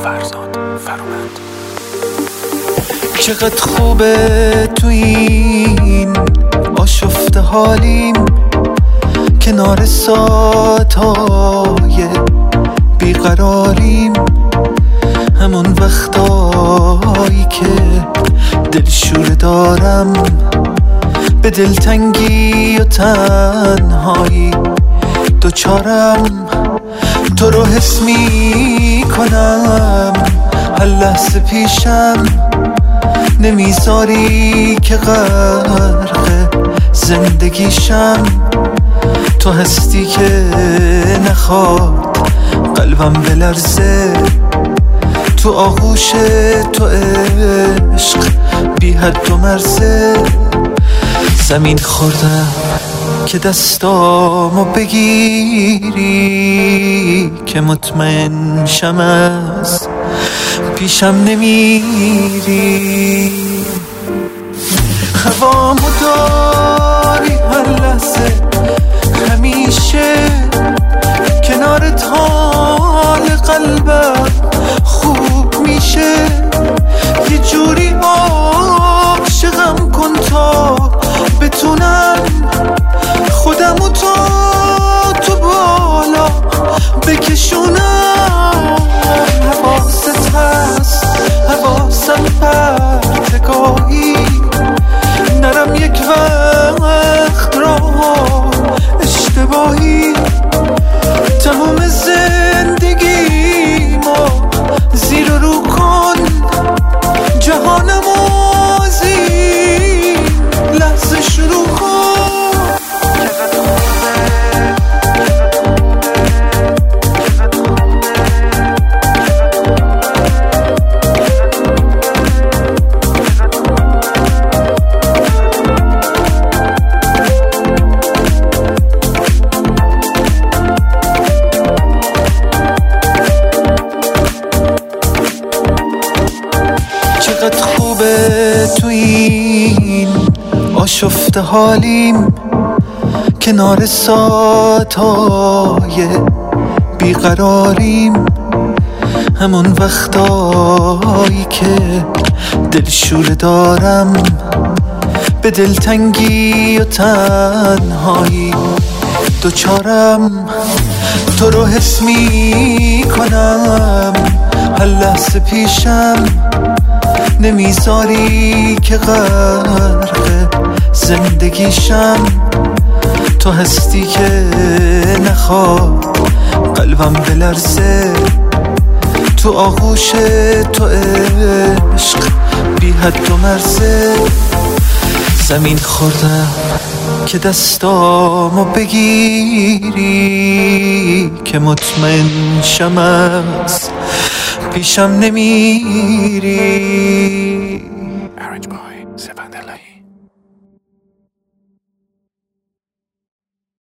فرزاد فرامند. چقدر خوبه تو این آشفته حالیم، کنار ساعتهای بیقراریم، همون وقتایی که دلشوره دارم، به دلتنگی و تنهایی دوچارم. تو رو حس می کنم هر لحظه پیشم، نمیذاری که غرق زندگیشم. تو هستی که نخواد قلبم بلرزه، تو آغوش تو عشق بی حد و مرزه. زمین خوردم که دستامو بگیری، که مطمئن شم از پیشم نمیری. هوامو داری هر لحظه، همیشه کنارت حال قلبم خوب میشه. یه جوری عاشقم کن تا بتونم خودمو تو بالا بکشونم. حواست هست حواسم پرتگاهی، نرم یک وقت راه اشتباهی. تمام زندگی ما زیر و رو کن، جهانم از این لحظه شروع کن. چقدر خوبه تو این آشفته حالیم، کنار ساعتهای بیقراریم، همون وقتایی که دلشوره دارم، به دلتنگی و تنهایی دوچارم. تو رو حس می کنم هر لحظه پیشم، نمیذاری که غرق زندگیشم. تو هستی که نخواد قلبم بلرزه، تو آغوش تو عشق بی حد و مرزه. زمین خوردم که دستامو بگیری، که مطمئن شم از پیشم نمیری. Arranged by Sevan Delahi.